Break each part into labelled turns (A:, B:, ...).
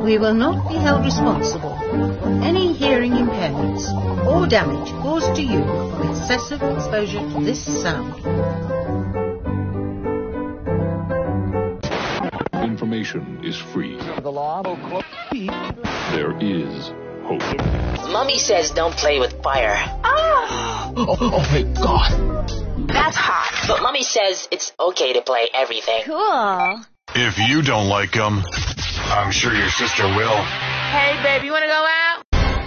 A: We will not be held responsible for any hearing impairments or damage caused to you from excessive exposure to this sound.
B: Information is free.
C: The law will
B: There is hope.
D: Mommy says don't play with fire.
C: Oh my God.
D: That's hot. But Mommy says it's okay to play everything.
E: Cool.
F: If you don't like them, I'm sure your sister will.
G: Hey, baby, you want to go out?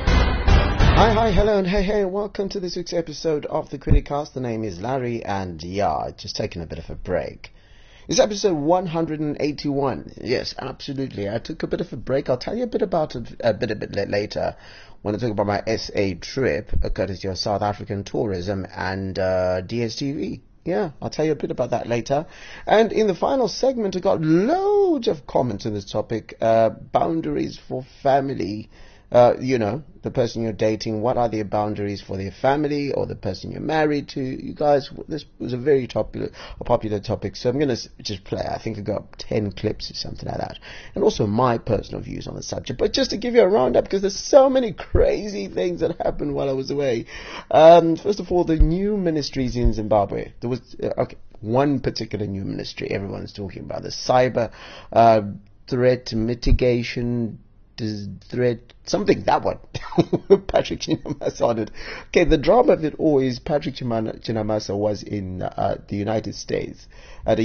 H: Hi, hello, and hey, welcome to this week's episode of the Criticast. The name is Larry, and just taking a bit of a break. It's episode 181. Yes, absolutely. I took a bit of a break. I'll tell you a bit about it a bit later when I talk about my SA trip, courtesy of South African Tourism and DSTV. Yeah, I'll tell you a bit about that later. And in the final segment, I got loads of comments on this topic. Boundaries for family. The person you're dating, what are their boundaries for their family or the person you're married to? You guys, this was a very popular topic, so I'm going to just play. I think I got 10 clips or something like that. And also my personal views on the subject. But just to give you a roundup, because there's so many crazy things that happened while I was away. First of all, the new ministries in Zimbabwe. There was, one particular new ministry everyone's talking about. The cyber threat mitigation threat, something, that one. Patrick Chinamasa on it. Okay, the drama of it all is Patrick Chinamasa was in the United States at a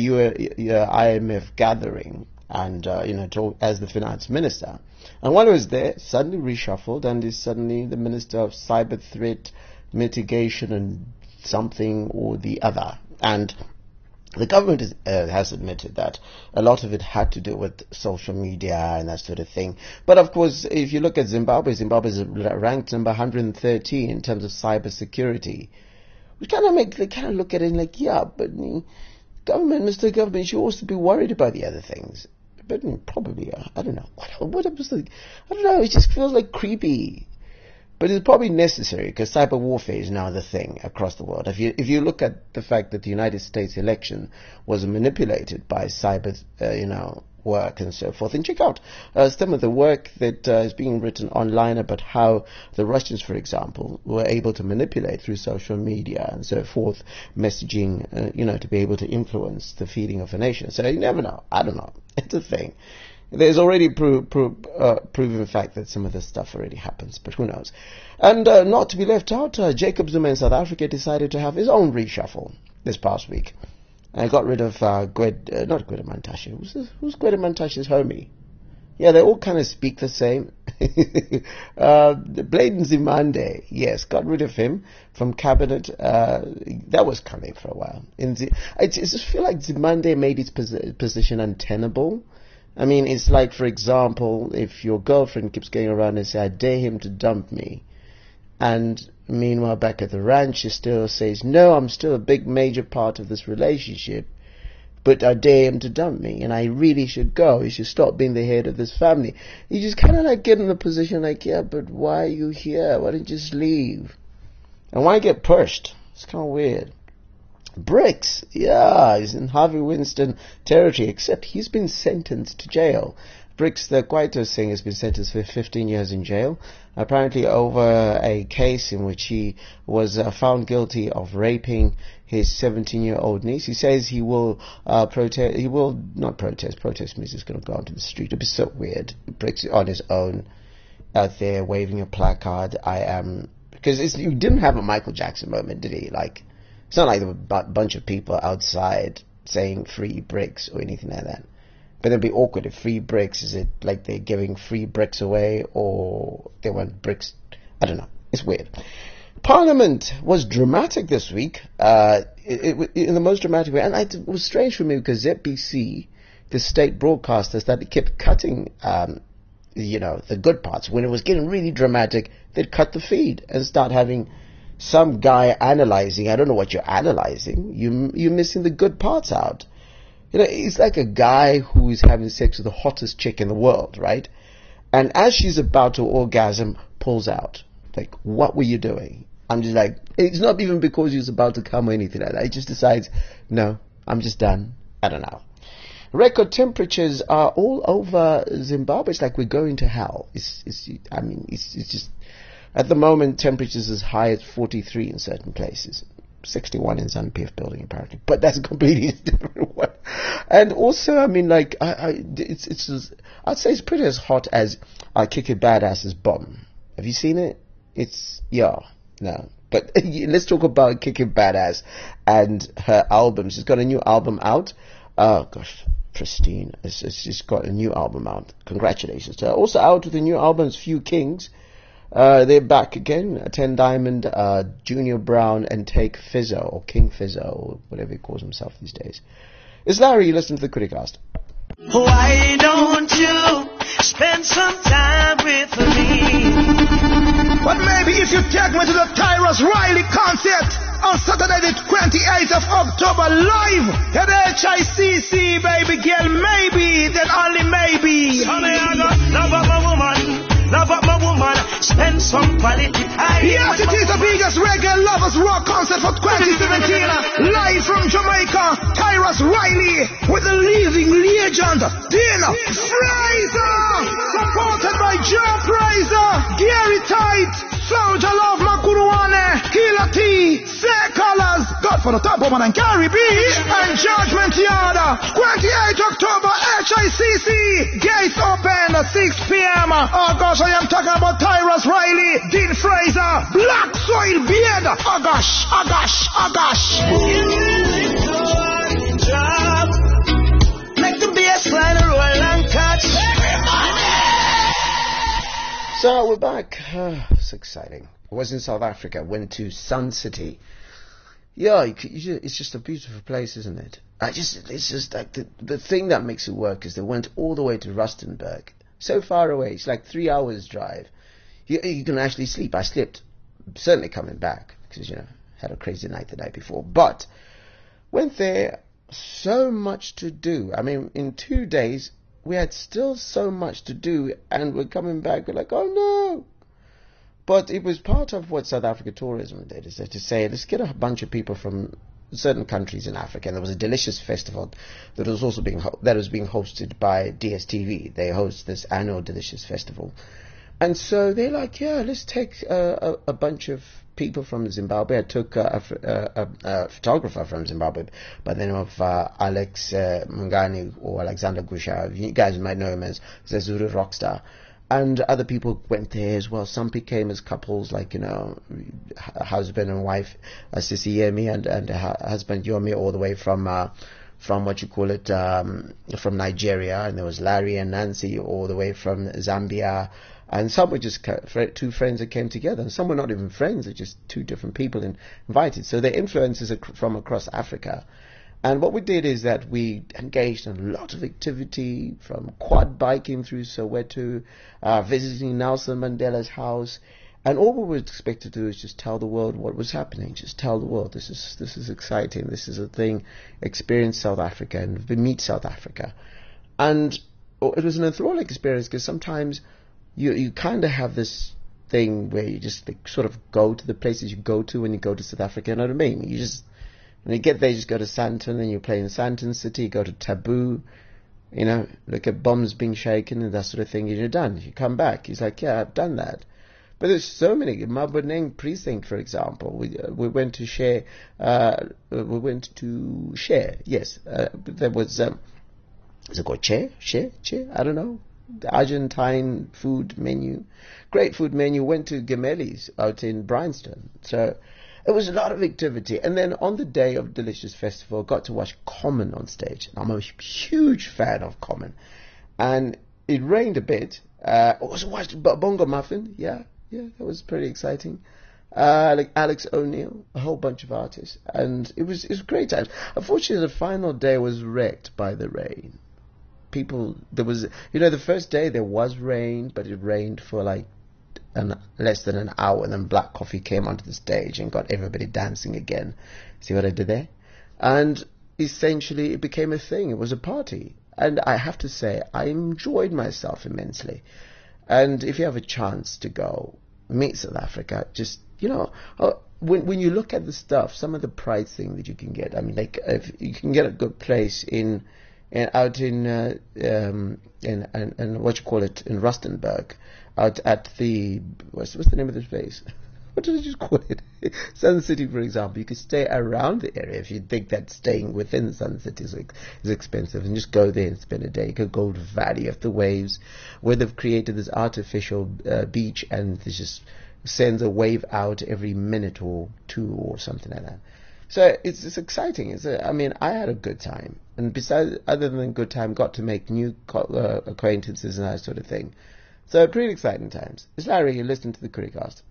H: IMF gathering and, as the finance minister. And while he was there, suddenly reshuffled and is suddenly the minister of cyber threat mitigation and something or the other. And the government has admitted that a lot of it had to do with social media and that sort of thing. But of course, if you look at Zimbabwe is ranked number 130 in terms of cyber security. We kind of look at it like, yeah, but Mr. Government, you also be worried about the other things. But probably, I don't know. What was the? I don't know. It just feels like creepy. But it's probably necessary because cyber warfare is now the thing across the world. If you look at the fact that the United States election was manipulated by cyber, work and so forth, and check out some of the work that is being written online about how the Russians, for example, were able to manipulate through social media and so forth, messaging, to be able to influence the feeding of a nation. So you never know. I don't know. It's a thing. There's already proven fact that some of this stuff already happens, but who knows? And not to be left out, Jacob Zuma in South Africa decided to have his own reshuffle this past week. And got rid of not Gwede Mantashe. Who's Gwede Mantashe's homie? Yeah, they all kind of speak the same. Bladen Zimande, yes, got rid of him from cabinet. That was coming for a while. I just feel like Zimande made his position untenable. I mean, it's like, for example, if your girlfriend keeps going around and say, I dare him to dump me, and meanwhile back at the ranch she still says, no, I'm still a big major part of this relationship, but I dare him to dump me, and I really should go. He should stop being the head of this family. You just kind of like get in the position like, yeah, but why are you here? Why don't you just leave? And why get pushed? It's kind of weird. Bricks, yeah, he's in Harvey Winston territory, except he's been sentenced to jail. Bricks, the Kwaito Singh, has been sentenced for 15 years in jail, apparently over a case in which he was found guilty of raping his 17-year-old niece. He says he will protest. He will not protest. Protest means he's going to go onto the street. It'd be so weird. Bricks on his own out there waving a placard. Because you didn't have a Michael Jackson moment, did he? Like, it's not like there were a bunch of people outside saying free bricks or anything like that. But it'd be awkward if free bricks, is it like they're giving free bricks away or they want bricks? I don't know. It's weird. Parliament was dramatic this week, in the most dramatic way. And it was strange for me because ZBC, the state broadcasters, that kept cutting, the good parts. When it was getting really dramatic, they'd cut the feed and start having some guy analyzing. I don't know what you're analyzing. You're missing the good parts out. It's like a guy who's having sex with the hottest chick in the world, right? And as she's about to orgasm, pulls out. Like, what were you doing? I'm just like, it's not even because he was about to come or anything like that. He just decides, no, I'm just done. I don't know. Record temperatures are all over Zimbabwe. It's like we're going to hell. It's just, at the moment, temperatures as high as 43 in certain places. 61 in ZANU-PF building, apparently. But that's a completely different one. And also, I mean, like, I'd say it's pretty as hot as Kick It Badass's Bomb. Have you seen it? No. But let's talk about Kick It Badass and her album. She's got a new album out. Oh, gosh. Pristine. She's got a new album out. Congratulations to her. Also out with the new albums, Few Kings. They're back again. 10 Diamond, Junior Brown, and Take Fizzo, or King Fizzo, or whatever he calls himself these days. It's Larry. You listen to the Criticast.
E: Why don't you spend some time with me?
I: But maybe if you take me to the Tyrus Riley concert on Saturday the 28th of October live at HICC, baby girl, maybe, then only maybe.
E: Love up my woman, spend some quality time.
I: Yes, it is the biggest reggae lovers rock concert for 2017. Live from Jamaica, Tyrus Riley with the leading legend, Dean Fraser. Supported by Joe Fraser, Gary Tite, Soldier Love Makuruwane, Killer T, Say Colors, God for the Top Woman and Carrie B, and Judgment Yard. 28 October, HICC, gates open at 6 p.m. Oh gosh, I am talking about Tyrus Riley, Dean Fraser, Black Soil Beard. Oh gosh, oh gosh, oh gosh.
E: Make the bass line roll and catch everybody.
H: So we're back. It's exciting. I was in South Africa, went to Sun City. Yeah, it's just a beautiful place, isn't it? It's just like the thing that makes it work is they went all the way to Rustenburg. So far away. It's like 3 hours drive. You can actually sleep. I slept, certainly coming back, because, had a crazy night the night before. But went there, so much to do. I mean, in 2 days, we had still so much to do, and we're coming back, we're like, oh no. But it was part of what South Africa Tourism did, is to say, let's get a bunch of people from certain countries in Africa. And there was a delicious festival that was also being hosted by DSTV. They host this annual Delicious Festival. And so they're like, yeah, let's take a bunch of people from Zimbabwe. I took a photographer from Zimbabwe by the name of Alex Mungani, or Alexander Gusha. You guys might know him as Zezuru Rockstar. And other people went there as well. Some became as couples, like, husband and wife, Sisi Yemi and her husband Yomi, all the way from from Nigeria. And there was Larry and Nancy, all the way from Zambia. And some were just two friends that came together. And some were not even friends. They're just two different people invited. So their influences are from across Africa. And what we did is that we engaged in a lot of activity, from quad biking through Soweto, visiting Nelson Mandela's house. And all we were expected to do is just tell the world what was happening. Just tell the world, this is exciting. This is a thing. Experience South Africa and meet South Africa. And it was an enthralling experience, because sometimes you kind of have this thing where you just sort of go to the places you go to when you go to South Africa. You know what I mean? You just, when you get there, you just go to Sandton, and you play in Sandton City, you go to Taboo, look at bombs being shaken and that sort of thing, and you're done. You come back. He's like, yeah, I've done that. But there's so many. Maboneng Precinct, for example, we went to share. Yes, there was. Is it called Share? I don't know. The Argentine food menu, great food menu. Went to Gemelli's out in Bryanston. So it was a lot of activity. And then on the day of Delicious Festival, got to watch Common on stage. I'm a huge fan of Common. And it rained a bit. Also watched Bongo Muffin. Yeah, that was pretty exciting. Like Alex O'Neill, a whole bunch of artists. And it was great time. Unfortunately, the final day was wrecked by the rain. There was, the first day there was rain, but it rained for like less than an hour, and then Black Coffee came onto the stage and got everybody dancing again. See what I did there? And essentially it became a thing. It was a party. And I have to say, I enjoyed myself immensely. And if you have a chance to go meet South Africa, just, when you look at the stuff, some of the price thing that you can get, I mean, like, if you can get a good place in and out in what you call it, in Rustenburg, out at the what's the name of this place? What did I just call it? Sun City, for example. You could stay around the area if you think that staying within Sun City is expensive, and just go there and spend a day. You could go to Valley of the Waves, where they've created this artificial beach, and it just sends a wave out every minute or two or something like that. So it's exciting. I had a good time, and besides, other than good time, got to make new acquaintances and that sort of thing. So pretty exciting times. It's Larry. You listen to the Criticast.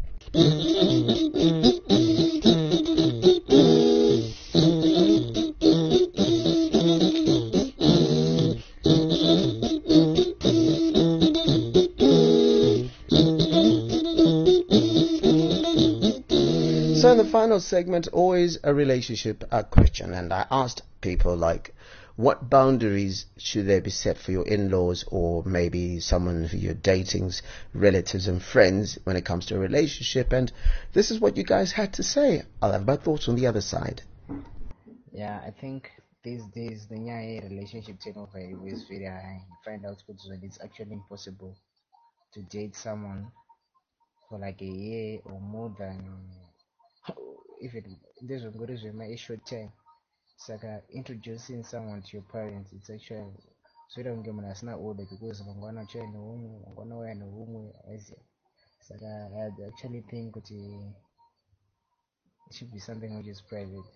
H: So in the final segment, always a relationship question, and I asked people like, what boundaries should there be set for your in-laws or maybe someone who you're dating, relatives and friends when it comes to a relationship? And this is what you guys had to say. I'll have my thoughts on the other side.
J: Yeah, I think these days the relationship turnover is very high. You find out that it's actually impossible to date someone for like a year or more than, even there's a short time. It's like introducing someone to your parents. It's actually so you don't get when it's not older because I'm gonna try no home. It's like I actually think that it should be something which is private.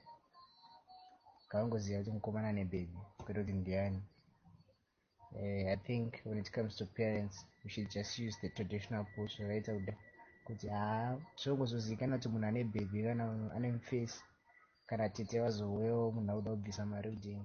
J: I think when it comes to parents, we should just use the traditional approach right out there. So kuzozikana kuti munhu ane baby kana ane face kana tete wazowewo munhu auda kubvisa mari kudini.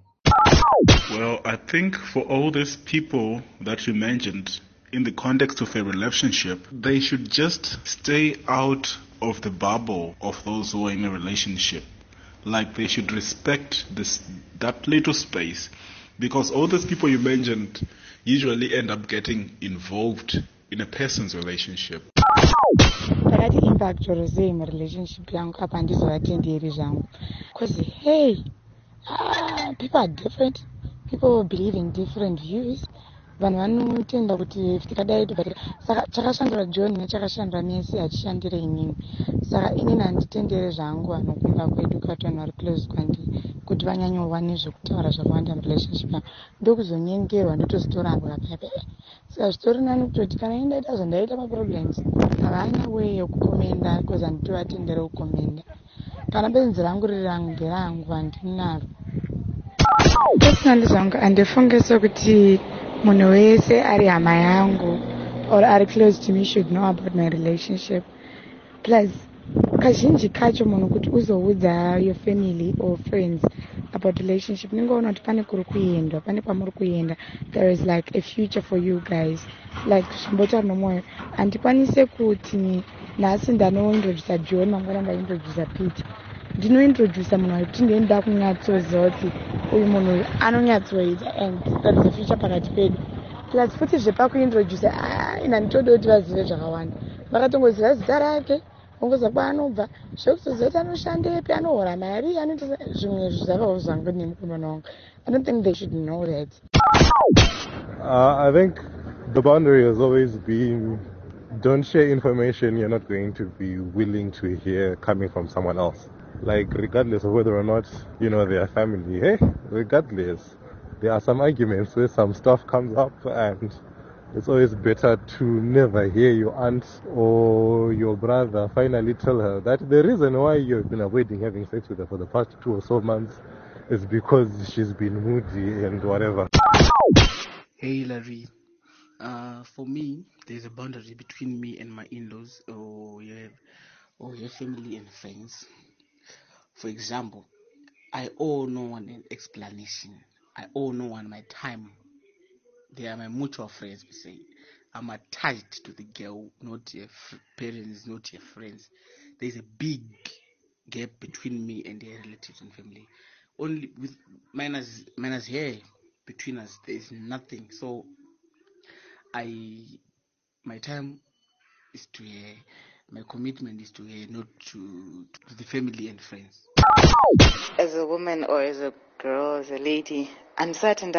K: Well, I think for all these people that you mentioned, in the context of a relationship, they should just stay out of the bubble of those who are in a relationship. Like they should respect that little space, because all those people you mentioned usually end up getting involved in a person's relationship.
L: Takati impact or same relationship yangu apa ndizovatenderi zvangu because hey, people are different, people believe in different views. Vanhu vanotenda kuti tikadai tobva saka chakashandira John nechakashandira Messi hachishandire inini, saka inini handitendere zvangu vanhu kumba kwedu kati vanhu vari close kwandiri kuti vanyanyova nezvekutaura zvakawanda murelationship yangu ndokuzonyengerwa ndotozitorambwa pepe. Saka zvitori nani kutoti kana indaita zvandaita maproblems havana way yekukomenda because handitovatendere kukomenda. Kana benzi rangu riri rangu nderangu handinaro. Personally zvangu handifunge sokuti munhu wese ari hama yangu or ari close to me should know about my relationship. Plus kazhinji kacho munhu kuti uzoudza your family or friends about relationship ningoona kuti pane kuri kuendwa, pane kwamuri kuenda, there is like a future for you guys. Like zvimbota nomwoyo handikwanise kuti nhasi ndanointrodusa John mangwana ndaintrodusa Peter. Ndinointrodusa munhu wekuti ndinoda kunyatsoziva kuti uyu munhu uyu anonyatsoita and that is the future pakati pedu. Plus futi zvepakuintrodusa ina nditoda kuti vazive zvakawanda. Vakatongoziva zita rake, ongoza kwaanobva, zvekuzoita anoshandepi, anohora mari, anoita zvimwe zvakawo zvangu nemukomana wangu. I don't think they should know that.
M: I think the boundary has always been don't share information you're not going to be willing to hear coming from someone else. Like regardless of whether or not you know their family, hey, regardless, there are some arguments where some stuff comes up, and it's always better to never hear your aunt or your brother finally tell her that the reason why you've been avoiding having sex with her for the past 2 or so months is because she's been moody and whatever.
N: Hey Larry, for me, there's a boundary between me and my in-laws or your family and friends. For example, I owe no one an explanation. I owe no one my time. They are my mutual friends, we say. I'm attached to the girl, not your parents, not your friends. There's a big gap between me and their relatives and family. Only with minus here between us, there's nothing. So my time is to her. My commitment is to her, not to the family and friends.
O: As a woman or as a girl, as a lady, I'm certain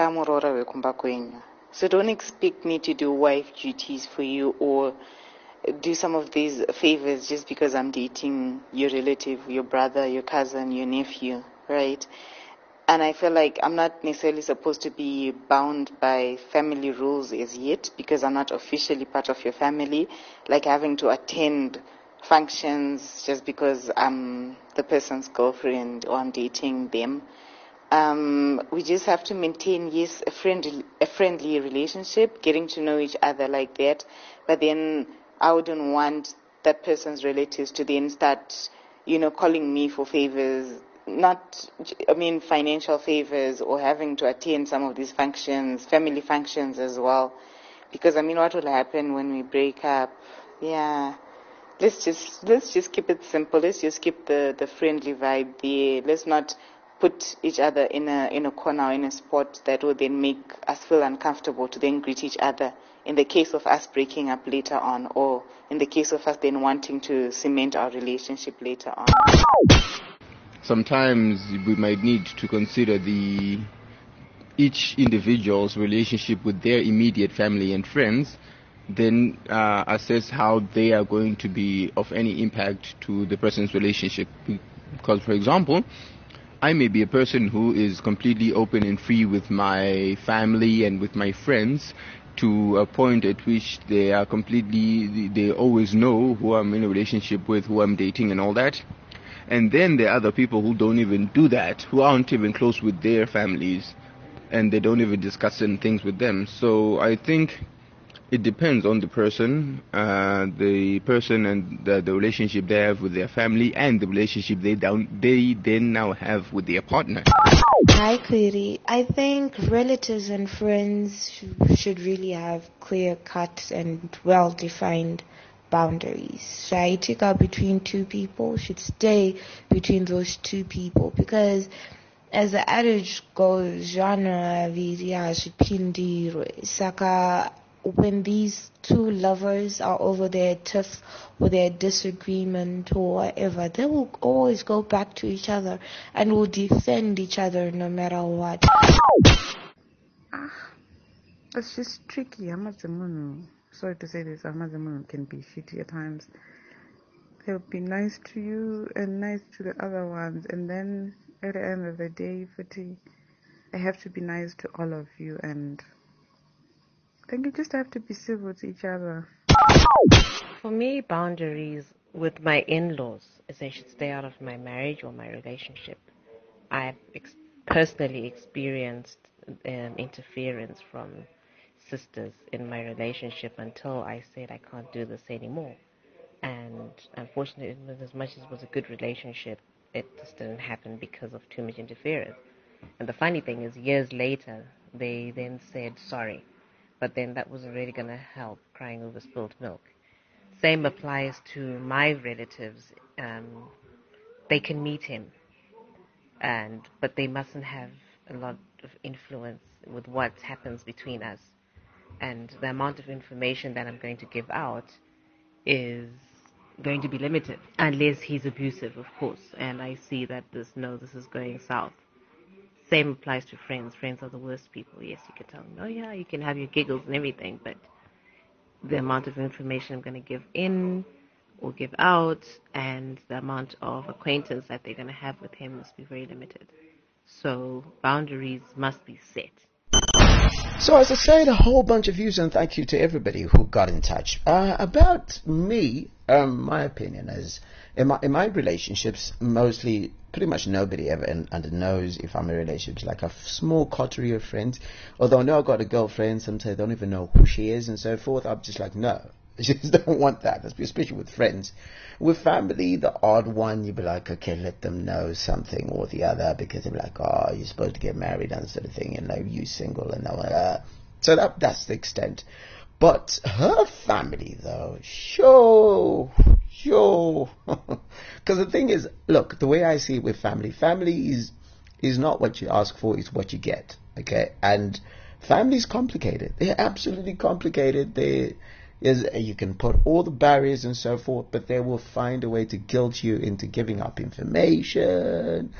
O: so don't expect me to do wife duties for you or do some of these favors just because I'm dating your relative, your brother, your cousin, your nephew, right? And I feel like I'm not necessarily supposed to be bound by family rules as yet because I'm not officially part of your family, like having to attend functions just because I'm the person's girlfriend or I'm dating them. We just have to maintain, yes, a friendly relationship, getting to know each other like that. But then I wouldn't want that person's relatives to then start, calling me for favors, financial favors or having to attend some of these functions, family functions as well. Because, what will happen when we break up? Yeah. Let's just keep it simple. Let's just keep the friendly vibe there. Let's not put each other in a corner or in a spot that will then make us feel uncomfortable to then greet each other in the case of us breaking up later on, or in the case of us then wanting to cement our relationship later on.
P: Sometimes we might need to consider each individual's relationship with their immediate family and friends, then assess how they are going to be of any impact to the person's relationship. Because, for example, I may be a person who is completely open and free with my family and with my friends to a point at which they always know who I'm in a relationship with, who I'm dating and all that. And then there are other people who don't even do that, who aren't even close with their families, and they don't even discuss certain things with them. So I think it depends on the person and the relationship they have with their family and the relationship they then now have with their partner.
Q: Hi, Query. I think relatives and friends should really have clear-cut and well-defined boundaries. Shaitika between two people should stay between those two people, because as the adage goes, genre Saka, when these two lovers are over their tiff or their disagreement or whatever, they will always go back to each other and will defend each other no matter what.
L: It's just tricky. Sorry to say this, Amazamun can be shitty at times. They'll be nice to you and nice to the other ones, and then at the end of the day, they have to be nice to all of you, and I think you just have to be civil to each other.
R: For me, boundaries with my in-laws is they should stay out of my marriage or my relationship. I've personally experienced interference from sisters in my relationship until I said I can't do this anymore. And unfortunately, as much as it was a good relationship, it just didn't happen because of too much interference. And the funny thing is, years later, they then said sorry. But then that wasn't really going to help, crying over spilled milk. Same applies to my relatives. They can meet him, but they mustn't have a lot of influence with what happens between us. And the amount of information that I'm going to give out is going to be limited, unless he's abusive, of course. And I see that this is going south. Same applies to friends. Friends are the worst people. Yes, you can tell them, oh yeah, you can have your giggles and everything, but the amount of information I'm going to give in or give out and the amount of acquaintance that they're going to have with him must be very limited. So boundaries must be set.
H: So as I said, a whole bunch of views, and thank you to everybody who got in touch. About me, my opinion is, in my relationships, mostly, pretty much nobody ever knows if I'm in a relationship. Like a small coterie of friends. Although I know I've got a girlfriend, sometimes I don't even know who she is and so forth. I'm just like, no. I just don't want that, especially with friends. With family, the odd one, you'd be like, okay, let them know something or the other, because they'll be like, oh, you're supposed to get married and sort of thing, and like, you single and all that. So that's the extent. But her family, though, sure. Because the thing is, look, the way I see it with family is not what you ask for, it's what you get, okay? And family's complicated. They're absolutely complicated. You can put all the barriers and so forth, but they will find a way to guilt you into giving up information,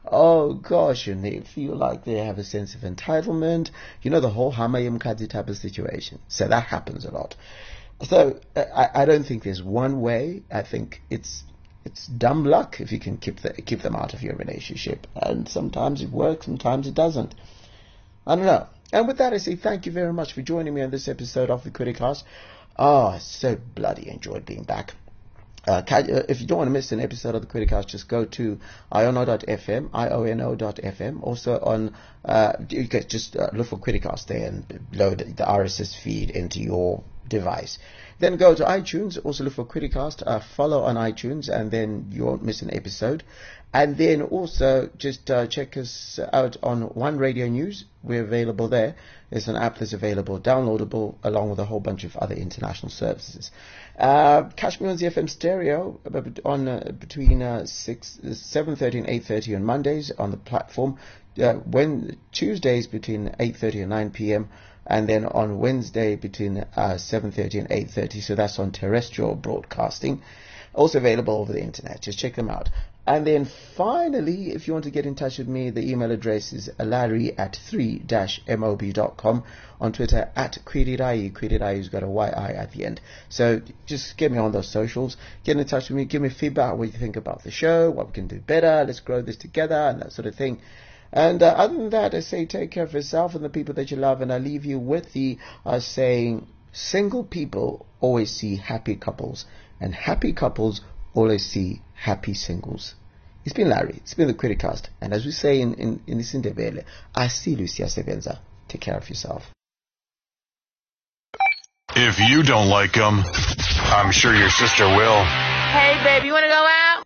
H: oh gosh, and they feel like they have a sense of entitlement. You know, the whole Hamayim Kadi type of situation. So that happens a lot. So I don't think there's one way. I think it's dumb luck if you can keep them out of your relationship. And sometimes it works, sometimes it doesn't. I don't know. And with that, I say thank you very much for joining me on this episode of the Criticast. Oh, so bloody enjoyed being back. If you don't want to miss an episode of the Criticast, just go to iono.fm, iono.fm. Also on, you can just look for Criticast there and load the RSS feed into your device. Then go to iTunes, also look for Criticast, follow on iTunes, and then you won't miss an episode. And then also just check us out on One Radio News. We're available there. There's an app that's available, downloadable, along with a whole bunch of other international services. Catch me on ZFM Stereo on between 7:30 and 8:30 on Mondays on the platform. When Tuesdays between 8:30 and 9 p.m. and then on Wednesday between 7:30 and 8:30. So that's on terrestrial broadcasting. Also available over the internet. Just check them out. And then finally, if you want to get in touch with me, the email address is larry@3-mob.com. On Twitter @Kwirirai. Kwirai's got a YI at the end. So just get me on those socials. Get in touch with me. Give me feedback what you think about the show, what we can do better. Let's grow this together and that sort of thing. And other than that, I say take care of yourself and the people that you love. And I leave you with the saying, single people always see happy couples. And happy couples always see happy singles. It's been Larry. It's been the Criticast. And as we say in Isindebele, asilu siyasebenza. Take care of yourself.
F: If you don't like them, I'm sure your sister will.
G: Hey, baby, you want to go out?